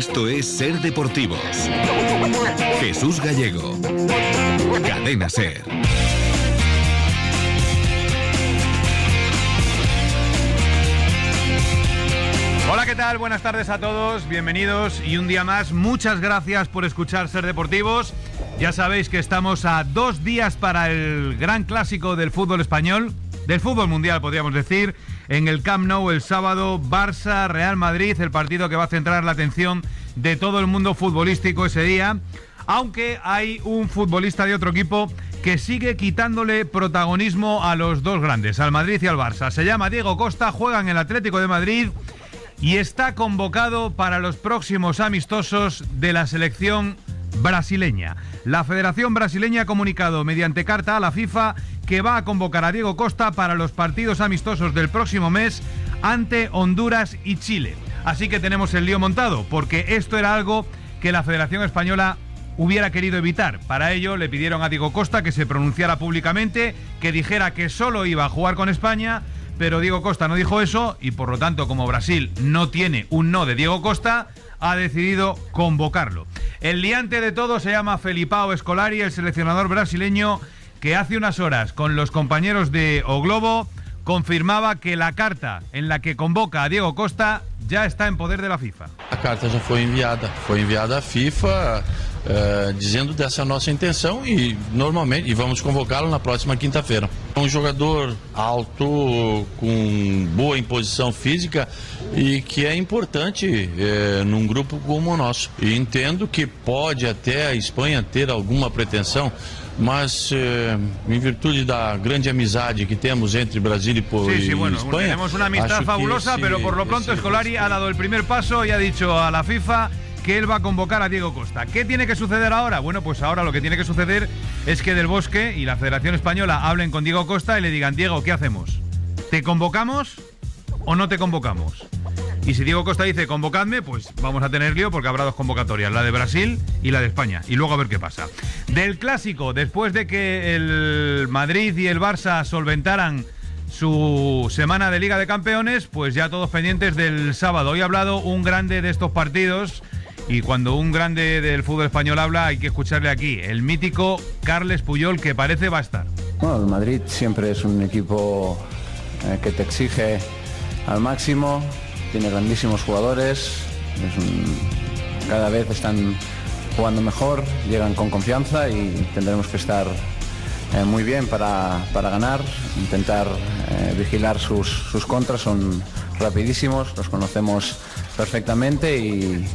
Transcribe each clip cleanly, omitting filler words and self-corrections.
Esto es Ser Deportivos. Jesús Gallego. Cadena Ser. Hola, ¿qué tal? Buenas tardes a todos, bienvenidos y un día más, muchas gracias por escuchar Ser Deportivos. Ya sabéis que estamos a 2 días para el gran clásico del fútbol español, del fútbol mundial podríamos decir, en el Camp Nou el sábado, Barça-Real Madrid, el partido que va a centrar la atención de todo el mundo futbolístico ese día, aunque hay un futbolista de otro equipo que sigue quitándole protagonismo a los dos grandes, al Madrid y al Barça. Se llama Diego Costa, juega en el Atlético de Madrid y está convocado para los próximos amistosos de la selección brasileña. La Federación Brasileña ha comunicado mediante carta a la FIFA que va a convocar a Diego Costa para los partidos amistosos del próximo mes ante Honduras y Chile. Así que tenemos el lío montado, porque esto era algo que la Federación Española hubiera querido evitar. Para ello le pidieron a Diego Costa que se pronunciara públicamente, que dijera que solo iba a jugar con España, pero Diego Costa no dijo eso y por lo tanto, como Brasil no tiene un no de Diego Costa, ha decidido convocarlo. El liante de todo se llama Felipao Scolari, el seleccionador brasileño, que hace unas horas con los compañeros de O Globo confirmaba que la carta en la que convoca a Diego Costa ya está en poder de la FIFA. A carta já foi enviada à FIFA dizendo dessa nossa intenção e normalmente vamos convocá-lo na próxima quinta-feira. Um jogador alto, com boa imposição física e que é importante num grupo como o nosso. E entendo que pode até a Espanha ter alguma pretensão, mas em virtude da grande amizade que temos entre Brasil y bueno, España, tenemos una amistad fabulosa, pero por lo pronto Scolari ha dado el primer paso y ha dicho a la FIFA que él va a convocar a Diego Costa. ¿Qué tiene que suceder ahora? Bueno, pues ahora lo que tiene que suceder es que Del Bosque y la Federación Española hablen con Diego Costa y le digan: Diego, ¿qué hacemos? ¿Te convocamos o no te convocamos? Y si Diego Costa dice convocadme, pues vamos a tener lío porque habrá 2 convocatorias, la de Brasil y la de España, y luego a ver qué pasa. Del clásico, después de que el Madrid y el Barça solventaran su semana de Liga de Campeones, pues ya todos pendientes del sábado. Hoy ha hablado un grande de estos partidos, y cuando un grande del fútbol español habla hay que escucharle aquí, el mítico Carles Puyol, que parece va a estar. Bueno, el Madrid siempre es un equipo que te exige al máximo, tiene grandísimos jugadores, cada vez están jugando mejor, llegan con confianza y tendremos que estar muy bien para ganar, intentar vigilar sus contras, son rapidísimos, los conocemos perfectamente y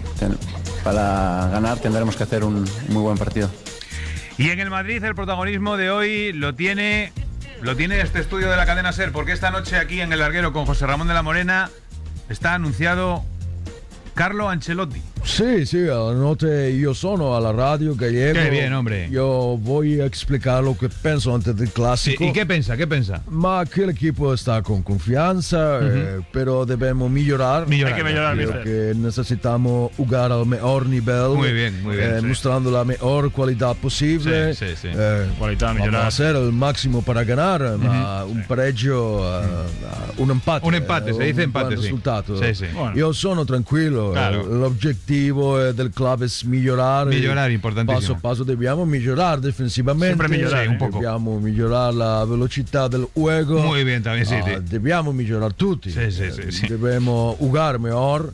para ganar tendremos que hacer un muy buen partido. Y en el Madrid el protagonismo de hoy lo tiene este estudio de la cadena SER, porque esta noche aquí en el Larguero con José Ramón de la Morena está anunciado Carlo Ancelotti. Sì, alla notte io sono alla radio Gallego. Qué bien, hombre. Io voglio explicar lo che penso antes del clásico. Sí, ¿y qué pensa? Ma che l'equipo sta con confianza, però dobbiamo migliorare. Hay que mejorar, perché necesitamos jugar al mejor nivel. Muy bien, sí. Mostrando la mejor qualità possibile. Sí. Qualità migliorare. Vamos a hacer el máximo para ganar, ma un pareggio, un empate. Un empate, se dice empate, sí. Risultato. Sí. Bueno. Io sono tranquillo. Claro. L'obiettivo del club es migliorare. Importantísimo. Paso a paso dobbiamo migliorare defensivamente. Siempre migliorare, un poco. Dobbiamo migliorare la velocità del juego. Muy bien, también sí. Dobbiamo migliorare tutti. Sí. Dobbiamo jugar mejor.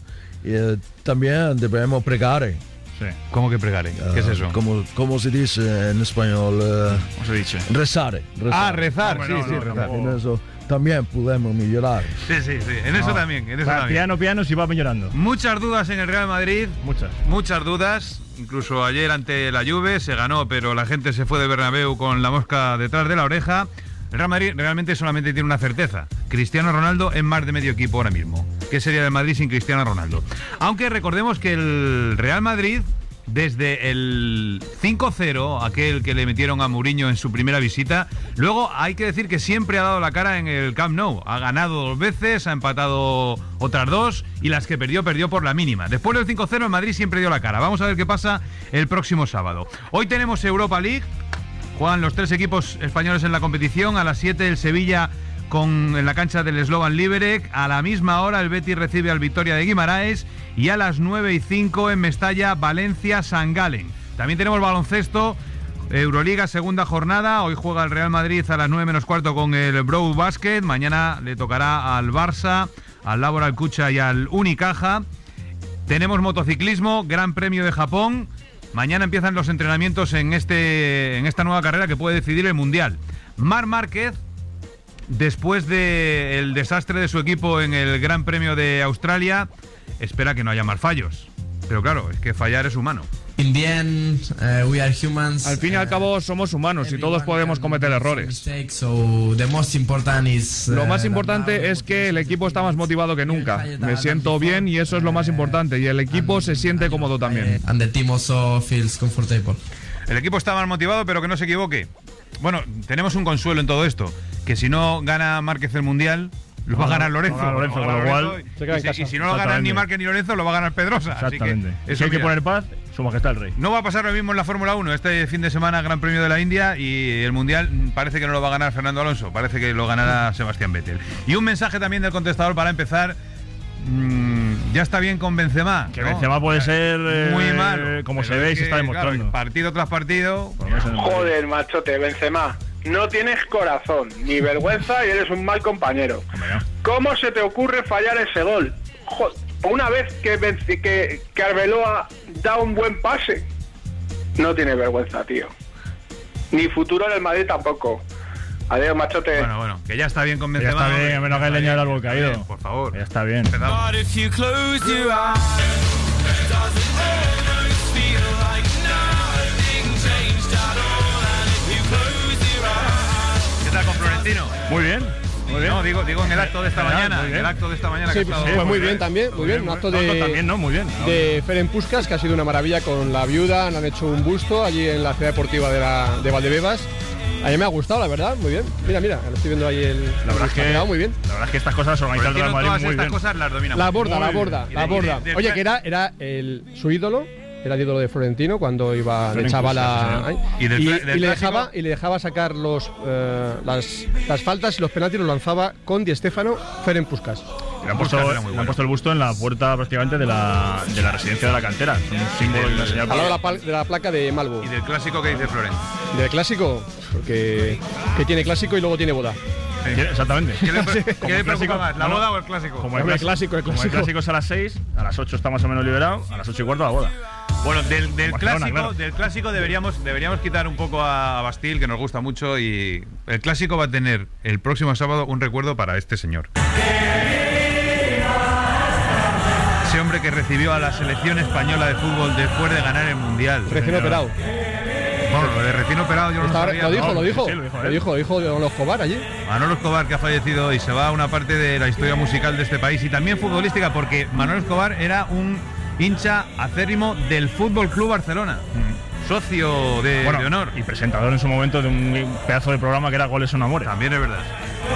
También debemos pregare. Sí. ¿Cómo que pregare? ¿Qué es eso? ¿Cómo se dice en español? ¿Cómo se dice? Rezare. Rezar. Rezar. En eso también podemos mejorar. Sí. En eso también. Piano si va mejorando. Muchas dudas en el Real Madrid. Muchas dudas. Incluso ayer ante la Juve se ganó, pero la gente se fue de Bernabéu con la mosca detrás de la oreja. El Real Madrid realmente solamente tiene una certeza: Cristiano Ronaldo es más de medio equipo ahora mismo. ¿Qué sería del Madrid sin Cristiano Ronaldo? Aunque recordemos que el Real Madrid, desde el 5-0, aquel que le metieron a Mourinho en su primera visita, luego hay que decir que siempre ha dado la cara en el Camp Nou. Ha ganado 2 veces, ha empatado otras 2 y las que perdió por la mínima. Después del 5-0 el Madrid siempre dio la cara. Vamos a ver qué pasa el próximo sábado. Hoy tenemos Europa League. Juegan los 3 equipos españoles en la competición. A las 7 el Sevilla en la cancha del Slovan Liberec. A la misma hora el Betis recibe al Victoria de Guimaraes y a las 9:05 en Mestalla, Valencia-San Galen. También tenemos baloncesto, Euroliga, segunda jornada. Hoy juega el Real Madrid a las 9:15 con el Brou Basket. Mañana le tocará al Barça, al Laboral Kucha y al Unicaja. Tenemos motociclismo, Gran Premio de Japón. Mañana empiezan los entrenamientos en esta nueva carrera que puede decidir el Mundial. Marc Márquez, después del desastre de su equipo en el Gran Premio de Australia, espera que no haya más fallos. Pero claro, es que fallar es humano. In the end, we are humans. Al fin y al cabo somos humanos y todos podemos cometer errores. Lo más importante es que el equipo está más motivado que nunca. Me siento bien y eso es lo más importante. Y el equipo se siente cómodo también. And the team also feels comfortable. El equipo está más motivado, pero que no se equivoque. Bueno, tenemos un consuelo en todo esto, que si no gana Márquez el Mundial, lo va a ganar Lorenzo. Con lo cual, y si no lo ganan ni Márquez ni Lorenzo, lo va a ganar Pedrosa. Exactamente. Así que, si hay que poner paz, Su Majestad el Rey. No va a pasar lo mismo en la Fórmula 1. Este fin de semana, Gran Premio de la India, y el Mundial parece que no lo va a ganar Fernando Alonso. Parece que lo ganará Sebastián Vettel. Y un mensaje también del contestador para empezar. Ya está bien con Benzema. Que ¿no? Benzema puede ser muy malo. Como se ve y se está demostrando. Claro, partido tras partido. Joder, machote, Benzema. No tienes corazón, ni vergüenza y eres un mal compañero. ¿Cómo se te ocurre fallar ese gol? Joder, una vez que Arbeloa da un buen pase. No tiene vergüenza, tío. Ni futuro en el Madrid tampoco. Adiós, machote. Bueno, que ya está bien con Benzema. Ya está bien, a menos que hay leña del árbol caído. Bien, por favor. Ya está bien. ¿Qué tal con Florentino? Muy bien. Muy bien. No, digo en el acto de esta mañana. En el acto de esta mañana sí, que ha estado. Pues muy bien también, muy bien. Un acto de Ferenc Puskás, que ha sido una maravilla con la viuda. Han hecho un busto allí en la ciudad deportiva de Valdebebas. A mí me ha gustado, la verdad, muy bien. Mira, lo estoy viendo ahí la verdad es que muy bien. La verdad es que estas cosas organizadas en Madrid muy bien. Estas cosas las domina. La borda. Oye, que era su ídolo. Era el ídolo de Florentino cuando iba de chaval a... Y le dejaba sacar las faltas y los penaltis, los lanzaba con Di Stéfano, Ferenc Puskás. Le han puesto el busto en la puerta prácticamente de la residencia de la cantera. Es un símbolo de la señal. Al lado de la placa de Malvo. ¿Y del clásico que dice Florent? ¿Y del clásico? Que tiene clásico y luego tiene boda. Sí. Exactamente. ¿Qué le preocupa más, la boda o el clásico? Como el clásico es a las 6, a las 8 está más o menos liberado, a las 8:15 la boda. Bueno, del clásico deberíamos quitar un poco a Bastil, que nos gusta mucho, y el clásico va a tener el próximo sábado un recuerdo para este señor. Ese hombre que recibió a la selección española de fútbol después de ganar el Mundial. Recién operado. Bueno, lo de recién operado yo no lo sabía. Lo dijo Manolo Escobar allí. Manolo Escobar, que ha fallecido y se va a una parte de la historia musical de este país y también futbolística, porque Manolo Escobar era un hincha acérrimo del Fútbol Club Barcelona. Socio de honor. Y presentador en su momento de un pedazo de programa que era Goles son Amores. También es verdad.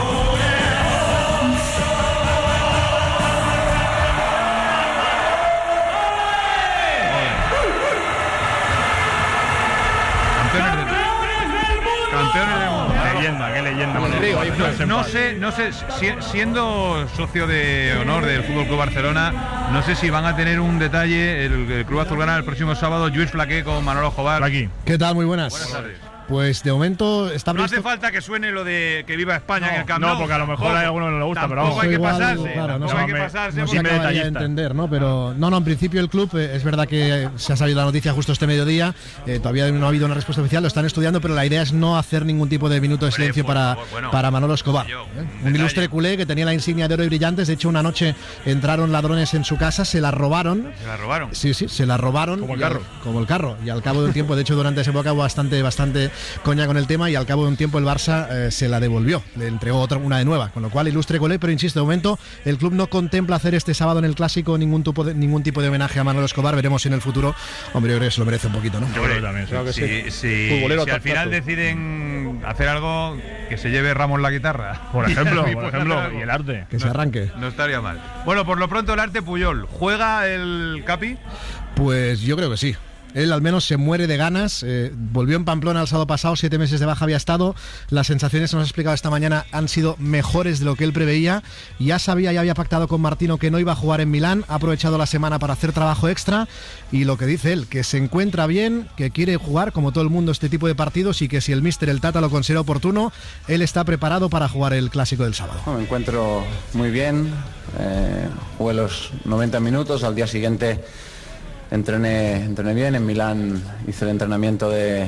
Campeones del mundo. Qué leyenda. No sé, siendo socio de honor del Fútbol Club Barcelona, no sé si van a tener un detalle el Club Azulgrana el próximo sábado. Lluís Flaqué con Manolo Escobar. ¿Qué tal? Muy buenas. Buenas tardes. Pues de momento está previsto... No hace falta que suene lo de que viva España en el Camp Nou. No, porque a lo mejor hay alguno que no le gusta, pero vamos. Hay que pasarse. Claro, no hay que pasarse. No se acaba de entender, ¿no? Pero no, en principio el club, es verdad que se ha salido la noticia justo este mediodía, todavía no ha habido una respuesta oficial, lo están estudiando, pero la idea es no hacer ningún tipo de minuto de silencio para Manolo Escobar. Un ilustre culé que tenía la insignia de oro y brillantes. De hecho, una noche entraron ladrones en su casa, se la robaron. ¿Se la robaron? Sí, se la robaron. Como el carro. Y al cabo de un tiempo, de hecho, durante esa época hubo bastante coña con el tema, y al cabo de un tiempo el Barça se la devolvió, le entregó una de nueva, con lo cual ilustre culé, pero insisto, de momento el club no contempla hacer este sábado en el Clásico ningún tipo de homenaje a Manolo Escobar. Veremos si en el futuro, hombre, yo creo que se lo merece un poquito, ¿no? Yo creo que también, creo que sí. Si al final deciden hacer algo, que se lleve Ramón la guitarra, por ejemplo, y el arte, que se arranque, no estaría mal. Bueno, por lo pronto el arte Puyol, ¿juega el Capi? Pues yo creo que sí. Él al menos se muere de ganas. Volvió en Pamplona el sábado pasado, 7 meses de baja había estado. Las sensaciones, nos ha explicado esta mañana, han sido mejores de lo que él preveía. Ya había pactado con Martino que no iba a jugar en Milán. Ha aprovechado la semana para hacer trabajo extra. Y lo que dice él, que se encuentra bien, que quiere jugar como todo el mundo este tipo de partidos y que si el míster, el Tata, lo considera oportuno, él está preparado para jugar el clásico del sábado. Me encuentro muy bien. Jugué los 90 minutos. Al día siguiente entrené bien. En Milán hice el entrenamiento del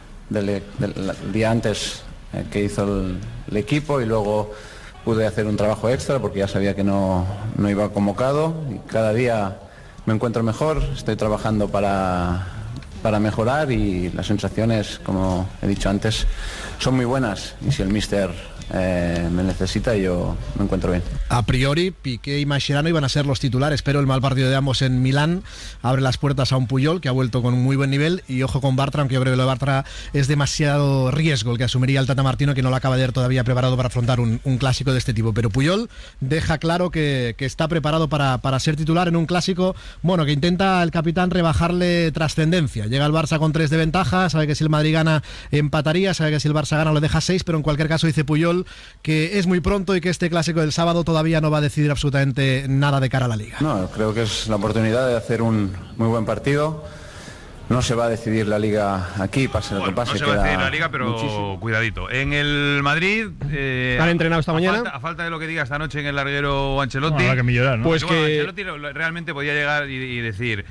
día antes que hizo el equipo, y luego pude hacer un trabajo extra porque ya sabía que no iba convocado, y cada día me encuentro mejor. Estoy trabajando para mejorar, y las sensaciones, como he dicho antes, son muy buenas, y si el míster me necesita, yo me encuentro bien. A priori, Piqué y Mascherano iban a ser los titulares, pero el mal partido de ambos en Milán abre las puertas a un Puyol que ha vuelto con un muy buen nivel, y ojo con Bartra, aunque yo creo que lo de Bartra es demasiado riesgo el que asumiría el Tata Martino, que no lo acaba de ver todavía preparado para afrontar un clásico de este tipo. Pero Puyol deja claro que está preparado para ser titular en un clásico, bueno, que intenta el capitán rebajarle trascendencia. Llega el Barça con 3 de ventaja, sabe que si el Madrid gana empataría, sabe que si el Barça gana lo deja 6, pero en cualquier caso dice Puyol que es muy pronto y que este clásico del sábado todavía no va a decidir absolutamente nada de cara a la Liga. No, creo que es la oportunidad de hacer un muy buen partido. No se va a decidir la Liga aquí, pase lo que pase. No se va a decidir la Liga, pero muchísimo. Cuidadito. En el Madrid... ¿Han entrenado esta mañana? A falta de lo que diga esta noche en el larguero Ancelotti... No, que millonar, ¿no? Pues que... Ancelotti realmente podía llegar y decir,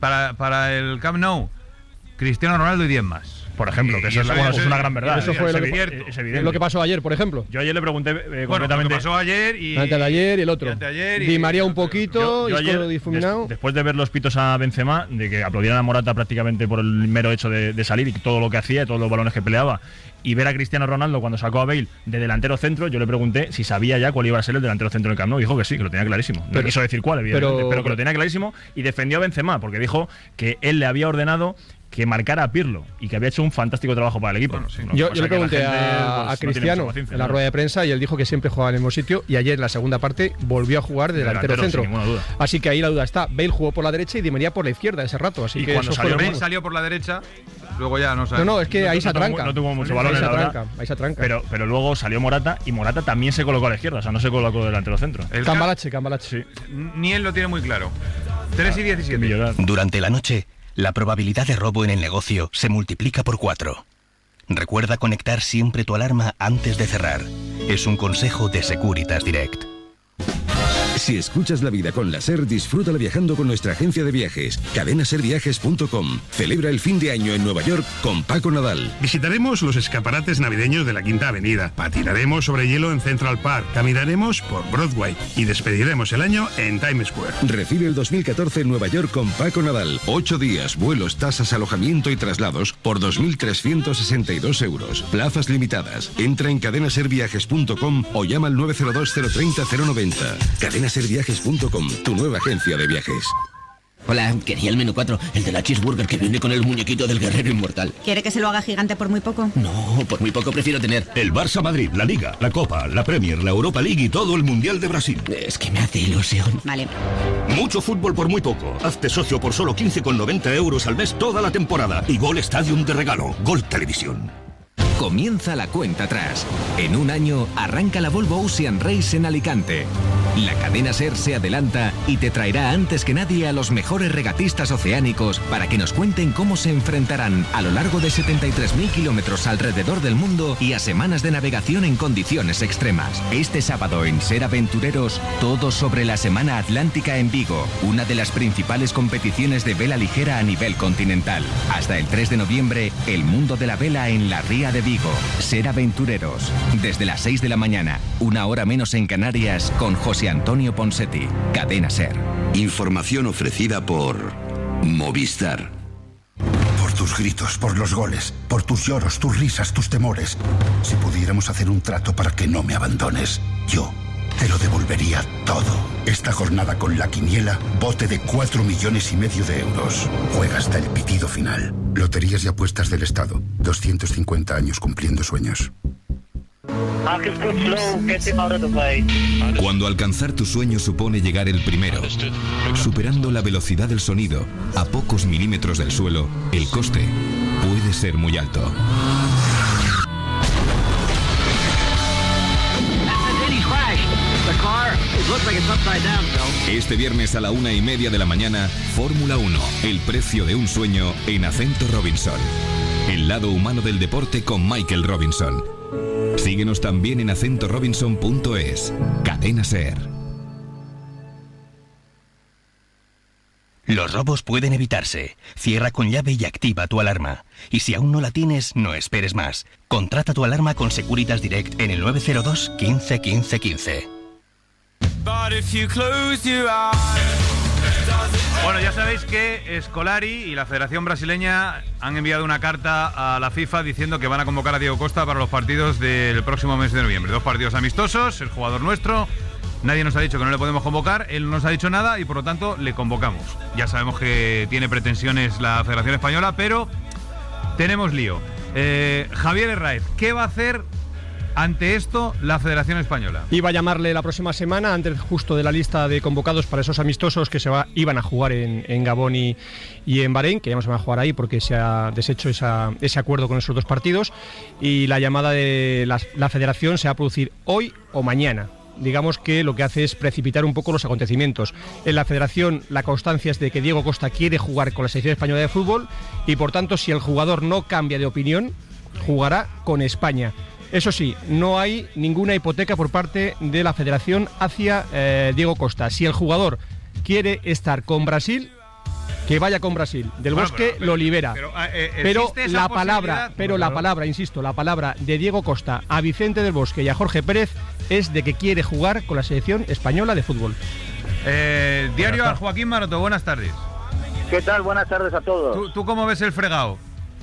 para el Camp Nou, Cristiano Ronaldo y 10 más. Por ejemplo, que eso es una gran verdad. Eso fue es evidente. Lo que pasó ayer, por ejemplo. Yo ayer le pregunté concretamente... Lo que pasó ayer y... Antes de ayer y el otro. Di María un poquito, yo ayer, difuminado. Después de ver los pitos a Benzema, de que aplaudieran a Morata prácticamente por el mero hecho de salir y todo lo que hacía, todos los balones que peleaba, y ver a Cristiano Ronaldo cuando sacó a Bale de delantero centro, yo le pregunté si sabía ya cuál iba a ser el delantero centro del Camp Nou, y dijo que sí, que lo tenía clarísimo. No quiso decir cuál, evidentemente, pero que lo tenía clarísimo, y defendió a Benzema, porque dijo que él le había ordenado que marcara a Pirlo y que había hecho un fantástico trabajo para el equipo. Bueno, sí, yo le pregunté a Cristiano en la rueda de prensa, y él dijo que siempre jugaba en el mismo sitio, y ayer en la segunda parte volvió a jugar de delantero centro. Sin ninguna duda. Así que ahí la duda está. Bale jugó por la derecha y Di María por la izquierda ese rato. Así y que cuando Bale salió por la derecha, luego ya no sabemos. No, es que ahí se atranca. No tuvo mucho valor en la hora. Ahí se atranca. Pero luego salió Morata, y Morata también se colocó a la izquierda, o sea, no se colocó de delantero centro. Cambalache. Sí. Ni él lo tiene muy claro. 3 y 17. Durante la noche, la probabilidad de robo en el negocio se multiplica por 4. Recuerda conectar siempre tu alarma antes de cerrar. Es un consejo de Securitas Direct. Si escuchas la vida con la SER, disfrútala viajando con nuestra agencia de viajes, cadenaserviajes.com. Celebra el fin de año en Nueva York con Paco Nadal. Visitaremos los escaparates navideños de la Quinta Avenida, patinaremos sobre hielo en Central Park, caminaremos por Broadway y despediremos el año en Times Square. Recibe el 2014 en Nueva York con Paco Nadal. 8 días, vuelos, tasas, alojamiento y traslados por 2.362 euros. Plazas limitadas. Entra en cadenaserviajes.com o llama al 902 030 090. Cadenaserviajes.com, tu nueva agencia de viajes. Hola, quería el menú 4, el de la cheeseburger que viene con el muñequito del guerrero inmortal. ¿Quiere que se lo haga gigante por muy poco? No, por muy poco prefiero tener el Barça Madrid, la Liga, la Copa, la Premier, la Europa League y todo el Mundial de Brasil. Es que me hace ilusión. Vale. Mucho fútbol por muy poco. Hazte socio por solo 15,90 euros al mes toda la temporada. Y Gol Stadium de regalo. Gol Televisión. Comienza la cuenta atrás. En un año arranca la Volvo Ocean Race en Alicante. La cadena SER se adelanta y te traerá antes que nadie a los mejores regatistas oceánicos para que nos cuenten cómo se enfrentarán a lo largo de 73.000 kilómetros alrededor del mundo y a semanas de navegación en condiciones extremas. Este sábado en SER Aventureros, todo sobre la Semana Atlántica en Vigo, una de las principales competiciones de vela ligera a nivel continental. Hasta el 3 de noviembre, el mundo de la vela en la Ría de Vigo. SER Aventureros, desde las 6 de la mañana, 1 hora menos en Canarias, con José Antonio Ponsetti, Cadena SER. Información ofrecida por Movistar. Por tus gritos, por los goles, por tus lloros, tus risas, tus temores. Si pudiéramos hacer un trato para que no me abandones, yo te lo devolvería todo. Esta jornada con la quiniela, bote de 4,5 millones de euros. Juega hasta el pitido final. Loterías y apuestas del Estado. 250 años cumpliendo sueños. Cuando alcanzar tu sueño supone llegar el primero, superando la velocidad del sonido a pocos milímetros del suelo, el coste puede ser muy alto. Este viernes a la 1:30 de la mañana, Fórmula 1, el precio de un sueño en Acento Robinson. El lado humano del deporte con Michael Robinson. Síguenos también en acentorobinson.es. Cadena SER. Los robos pueden evitarse. Cierra con llave y activa tu alarma. Y si aún no la tienes, no esperes más. Contrata tu alarma con Securitas Direct en el 902 15 15 15. Bueno, ya sabéis que Scolari y la Federación Brasileña han enviado una carta a la FIFA diciendo que van a convocar a Diego Costa para los partidos del próximo mes de noviembre. 2 partidos amistosos, el jugador nuestro. Nadie nos ha dicho que no le podemos convocar, él no nos ha dicho nada y por lo tanto le convocamos. Ya sabemos que tiene pretensiones la Federación Española, pero tenemos lío. Javier Herráez, ¿qué va a hacer ante esto la Federación Española? Iba a llamarle la próxima semana, antes justo de la lista de convocados para esos amistosos que iban a jugar en Gabón y en Bahrein, que ya no se van a jugar ahí porque se ha deshecho ese acuerdo con esos 2 partidos, y la llamada de la Federación se va a producir hoy o mañana. Digamos que lo que hace es precipitar un poco los acontecimientos. En la Federación la constancia es de que Diego Costa quiere jugar con la selección española de fútbol y por tanto si el jugador no cambia de opinión, jugará con España. Eso sí, no hay ninguna hipoteca por parte de la Federación hacia Diego Costa. Si el jugador quiere estar con Brasil, que vaya con Brasil. Del Bosque lo libera. Pero la palabra, insisto, la palabra de Diego Costa a Vicente del Bosque y a Jorge Pérez es de que quiere jugar con la selección española de fútbol. Diario a Joaquín Maroto, buenas tardes. ¿Qué tal? Buenas tardes a todos. ¿Tú cómo ves el fregado?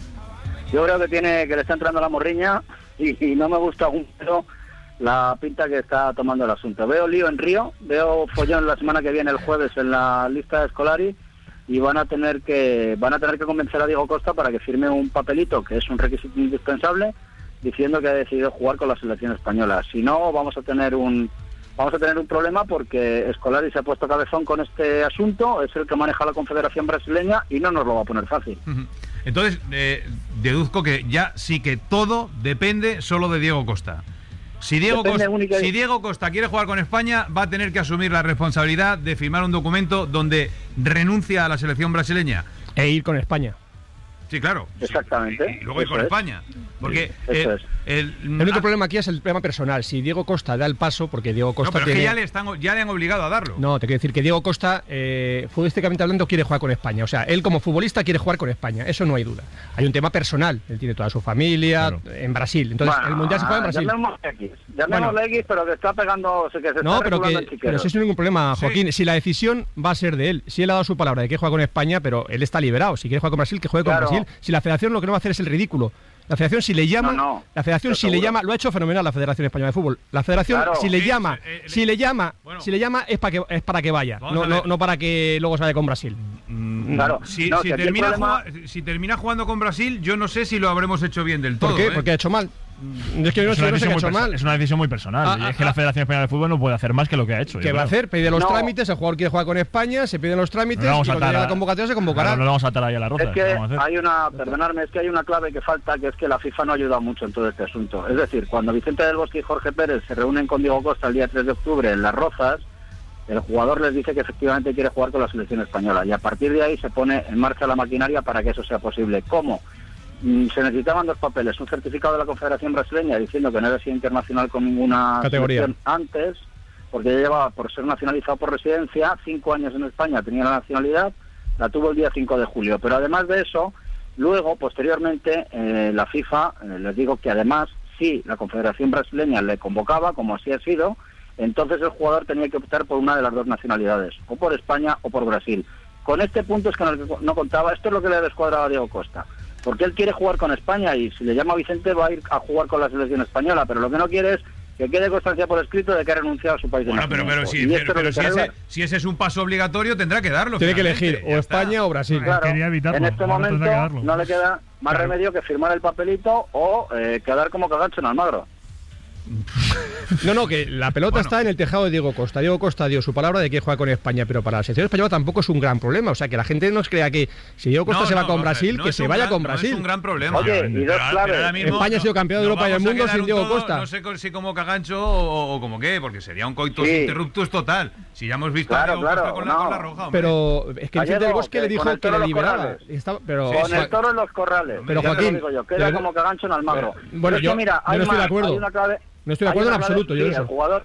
Yo creo que le está entrando la morriña y no me gusta un poco la pinta que está tomando el asunto. Veo lío en Río, veo follón la semana que viene, el jueves, en la lista de Scolari, y van a tener que convencer a Diego Costa para que firme un papelito, que es un requisito indispensable, diciendo que ha decidido jugar con la selección española. Si no, vamos a tener un problema porque Scolari se ha puesto cabezón con este asunto, es el que maneja la Confederación Brasileña y no nos lo va a poner fácil. Entonces, deduzco que ya sí que todo depende solo de Diego Costa. Si Diego Costa quiere jugar con España, va a tener que asumir la responsabilidad de firmar un documento donde renuncia a la selección brasileña. E ir con España. Sí, claro. Exactamente. Y luego ir con España. Porque el único problema aquí es el problema personal. Si Diego Costa da el paso, porque Diego Costa. No, pero es que ya le han obligado a darlo. No, te quiero decir que Diego Costa, futbolísticamente hablando, quiere jugar con España. O sea, él como futbolista quiere jugar con España. Eso no hay duda. Hay un tema personal. Él tiene toda su familia en Brasil. Entonces, el mundial se juega en Brasil. Llamémosle X, pero que está pegando. Pero eso es ningún problema, Joaquín. Sí. Si la decisión va a ser de él. Si él ha dado su palabra de que juega con España, pero él está liberado. Si quiere jugar con Brasil, que juegue con Brasil. Si la Federación lo que no va a hacer es el ridículo. La Federación si le llama, lo ha hecho fenomenal la Federación Española de Fútbol. La Federación si le llama es para que vaya, no para que luego se vaya con Brasil. Claro. Si termina jugando con Brasil, yo no sé si lo habremos hecho bien del todo. ¿Por qué? Porque ha hecho mal. Es que es una decisión muy personal. Es que la Federación Española de Fútbol no puede hacer más que lo que ha hecho. ¿Qué va a hacer? Pide los trámites, el jugador quiere jugar con España, se piden los trámites y cuando llegue la convocatoria se convocará. No lo vamos a atar ahí a la roza. Es que hay una clave que falta, que es que la FIFA no ayuda mucho en todo este asunto. Es decir, cuando Vicente del Bosque y Jorge Pérez se reúnen con Diego Costa el día 3 de octubre en Las Rozas, el jugador les dice que efectivamente quiere jugar con la selección española y a partir de ahí se pone en marcha la maquinaria para que eso sea posible. ¿Cómo? Se necesitaban 2 papeles, un certificado de la Confederación Brasileña diciendo que no había sido internacional con ninguna categoría antes, porque ya llevaba, por ser nacionalizado por residencia, 5 años en España, tenía la nacionalidad, la tuvo el día 5 de julio. Pero además de eso, luego, posteriormente, la FIFA, les digo que además, si la Confederación Brasileña le convocaba, como así ha sido, entonces el jugador tenía que optar por una de las 2 nacionalidades, o por España o por Brasil. Con este punto es que no contaba, esto es lo que le descuadraba a Diego Costa. Porque él quiere jugar con España y si le llama a Vicente va a ir a jugar con la selección española, pero lo que no quiere es que quede constancia por escrito de que ha renunciado a su país de nacimiento. Si ese es un paso obligatorio, tendrá que darlo. Tiene que elegir o España o Brasil. Claro, en este momento no le queda más remedio que firmar el papelito o quedar como cagacho en Almagro. No, que la pelota está en el tejado de Diego Costa. Diego Costa dio su palabra de que juega con España, pero para la selección española tampoco es un gran problema. O sea, que la gente no crea que si Diego Costa se va con Brasil, que se vaya con Brasil. No es un gran problema. Oye, y dos claves. España ha sido campeón de Europa y del mundo sin Diego Costa. No sé si como cagancho o como qué, porque sería un coitus interruptus total. Si ya hemos visto a Diego Costa con la roja. Hombre. Pero es que el del Bosque le dijo que le liberaba. Con el toro en los corrales. Pero Joaquín, queda como cagancho en Almagro. Bueno, yo mira, no estoy de acuerdo. No estoy de acuerdo en absoluto. Sí, el jugador,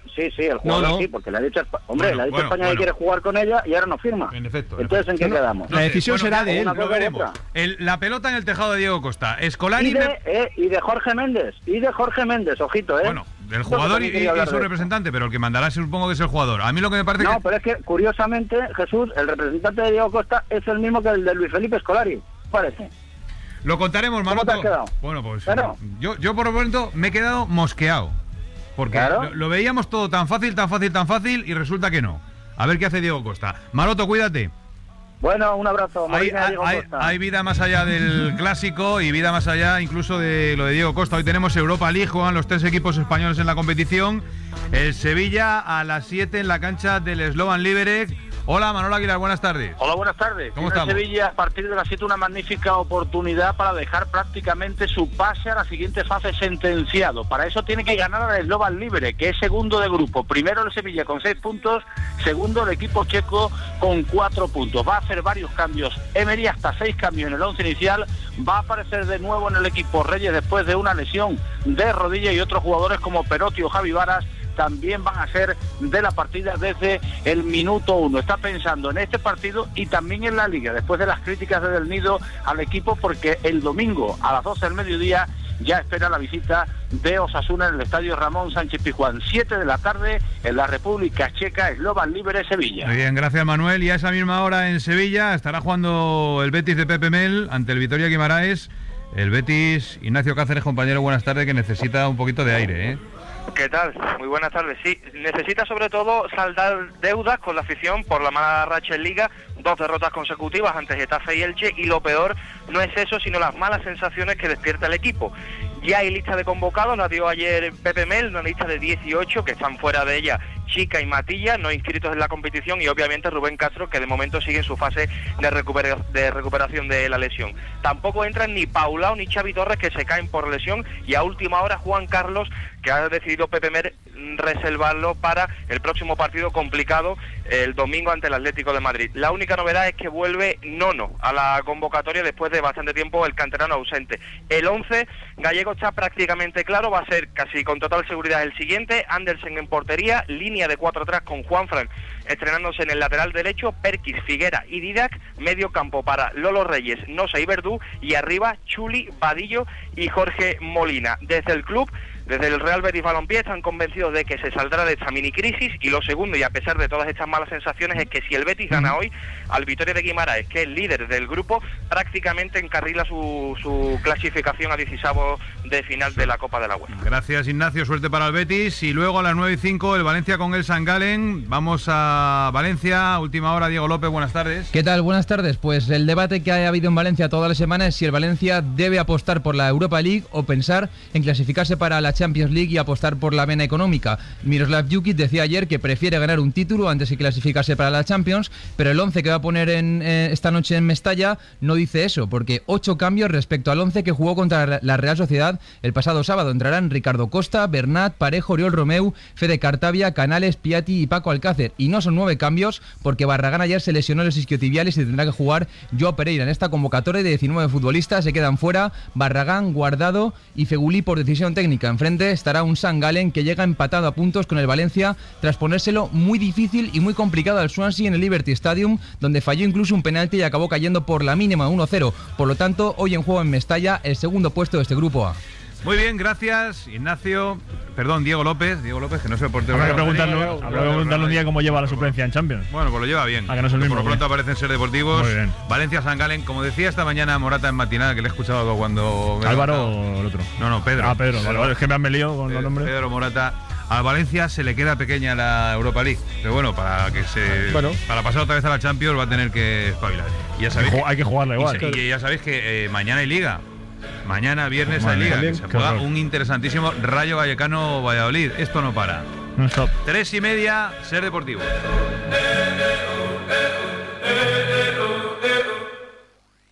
sí, porque le ha dicho, le ha dicho a España que quiere jugar con ella y ahora no firma. En efecto. Entonces, ¿en qué quedamos? La decisión será de él. Lo veremos. La pelota en el tejado de Diego Costa. Scolari y de Jorge Méndez. Ojito, Bueno, el jugador y su representante, pero el que mandará supongo que es el jugador. A mí lo que me parece No, pero es que, curiosamente, Jesús, el representante de Diego Costa es el mismo que el de Luis Felipe Scolari, parece. Lo contaremos, Maroto. ¿Cómo te has quedado? Bueno, pues yo por el momento me he quedado mosqueado. Porque lo veíamos todo tan fácil y resulta que no. A ver qué hace Diego Costa. Maroto, cuídate. Bueno, un abrazo. Hay vida más allá del clásico y vida más allá incluso de lo de Diego Costa. Hoy tenemos Europa League, juegan los 3 equipos españoles en la competición. El Sevilla a las 7 en la cancha del Slovan Liberec. Hola, Manolo Aguilar, buenas tardes. Hola, buenas tardes. ¿Cómo estamos? Sevilla, a partir de las 7, una magnífica oportunidad para dejar prácticamente su pase a la siguiente fase sentenciado. Para eso tiene que ganar al Slovan Liberec, que es segundo de grupo. Primero el Sevilla con 6 puntos, segundo el equipo checo con 4 puntos. Va a hacer varios cambios. Emery, hasta 6 cambios en el 11 inicial. Va a aparecer de nuevo en el equipo Reyes después de una lesión de rodilla, y otros jugadores como Perotti o Javi Varas también van a ser de la partida desde el minuto 1. Está pensando en este partido y también en la Liga, después de las críticas de Del Nido al equipo, porque el domingo a las 12 del mediodía ya espera la visita de Osasuna en el estadio Ramón Sánchez Pizjuán. 7 de la tarde en la República Checa, Slovan Liberec, Sevilla. Muy bien, gracias Manuel. Y a esa misma hora en Sevilla estará jugando el Betis de Pepe Mel ante el Vitoria Guimaraes. El Betis, Ignacio Cáceres, compañero, buenas tardes, que necesita un poquito de aire, ¿eh? ¿Qué tal? Muy buenas tardes. Sí, necesita sobre todo saldar deudas con la afición por la mala racha en Liga, 2 derrotas consecutivas ante Getafe y Elche, y lo peor no es eso, sino las malas sensaciones que despierta el equipo. Ya hay lista de convocados, la dio ayer Pepe Mel, una lista de 18 que están fuera de ella Chica y Matilla, no inscritos en la competición, y obviamente Rubén Castro, que de momento sigue en su fase de recuperación de la lesión. Tampoco entran ni Paulao ni Xavi Torres, que se caen por lesión, y a última hora Juan Carlos, que ha decidido Pepe Mel reservarlo para el próximo partido complicado el domingo ante el Atlético de Madrid. La única novedad es que vuelve Nono a la convocatoria después de bastante tiempo, el canterano ausente. El 11 gallego está prácticamente claro, va a ser casi con total seguridad el siguiente: Andersen en portería, línea de 4 atrás con Juanfran estrenándose en el lateral derecho, Perkis, Figuera y Didac, medio campo para Lolo Reyes, Nosa y Verdú, y arriba Chuli, Vadillo y Jorge Molina. Desde el club, desde el Real Betis Balompié, están convencidos de que se saldrá de esta mini crisis, y lo segundo, y a pesar de todas estas malas sensaciones, es que si el Betis gana hoy al Vitoria de Guimaraes, que es líder del grupo, prácticamente encarrila su clasificación a 16avos de final de la Copa de la UEFA. Gracias, Ignacio, suerte para el Betis. Y luego a las 9:05 el Valencia con el St. Gallen. Vamos a Valencia, última hora. Diego López, buenas tardes. ¿Qué tal? Buenas tardes. Pues el debate que ha habido en Valencia toda la semana es si el Valencia debe apostar por la Europa League o pensar en clasificarse para la Champions League y apostar por la vena económica. Miroslav Jukic decía ayer que prefiere ganar un título antes de clasificarse para la Champions, pero el 11 que va a poner esta noche en Mestalla no dice eso, porque 8 cambios respecto al 11 que jugó contra la Real Sociedad el pasado sábado. Entrarán Ricardo Costa, Bernat, Parejo, Oriol Romeu, Fede Cartavia, Canales, Piatti y Paco Alcácer. Y no son 9 cambios, porque Barragán ayer se lesionó los isquiotibiales y tendrá que jugar Joao Pereira. En esta convocatoria de 19 futbolistas se quedan fuera Barragán, Guardado y Fegulí por decisión técnica. Enfrente estará un St. Gallen que llega empatado a puntos con el Valencia tras ponérselo muy difícil y muy complicado al Swansea en el Liberty Stadium, donde falló incluso un penalti y acabó cayendo por la mínima 1-0. Por lo tanto, hoy en juego en Mestalla el segundo puesto de este grupo A. Muy bien, gracias, Ignacio. Perdón, Diego López, que no se porte. Habrá que preguntarle un día cómo lleva la suplencia en Champions. Bueno, pues lo lleva bien. Que no es el mismo, por lo pronto aparecen Ser Deportivos. Muy bien. Valencia, St. Gallen, como decía esta mañana Morata en matinada, que le he escuchado cuando... ¿Álvaro o el otro? No, Pedro. Pedro, vale, es que me han lío con los nombres. Pedro Morata. A Valencia se le queda pequeña la Europa League, pero bueno, para pasar otra vez a la Champions va a tener que espabilar. Y ya sabéis hay que jugarla igual. Y ya sabéis que mañana hay Liga. Mañana viernes hay Liga, que se juega un interesantísimo Rayo Vallecano Valladolid. Esto no para. 3:30, Ser Deportivo.